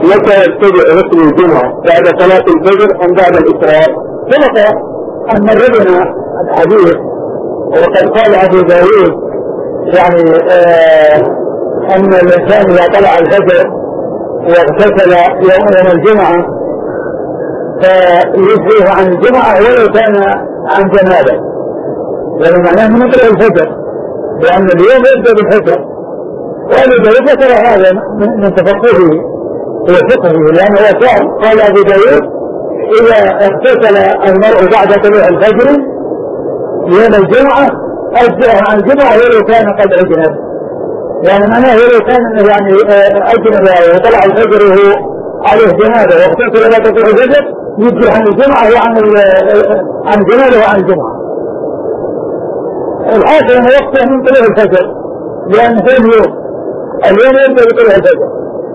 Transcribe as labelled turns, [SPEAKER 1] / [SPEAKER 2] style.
[SPEAKER 1] متى يبتدئ غسل الجمعة بعد صلاة الفجر أم بعد الإسراء؟
[SPEAKER 2] سبق أن مررنا الحديث وقد قال أبو داود يعني أن الإنسان إذا طلع الفجر واغتسل يوم الجمعة فيجزيه عن الجمعة ولو كان عن جنابه، يعني معناه من طلوع الفجر، لأن اليوم يبدأ بالفجر. وأبو داود ذكر هذا من تفقهه وفقهه، لأنه هو فعل. قال أبو داود إذا اغتسل المرء بعد طلوع الفجر يوم الجمعة أجزأه عن الجمعة ولو كان قد أجنب، يعني معناه ولو كان يعني أجنب وطلع الفجر وهو عليه جنابه واغتسل بعد طلوع الفجر يجزي عن الجمعة عن جنابه وعن الجمعة. الحاصل أن وقته من طلوع الفجر، لأن هو اليوم يبدأ بطلوع الفجر،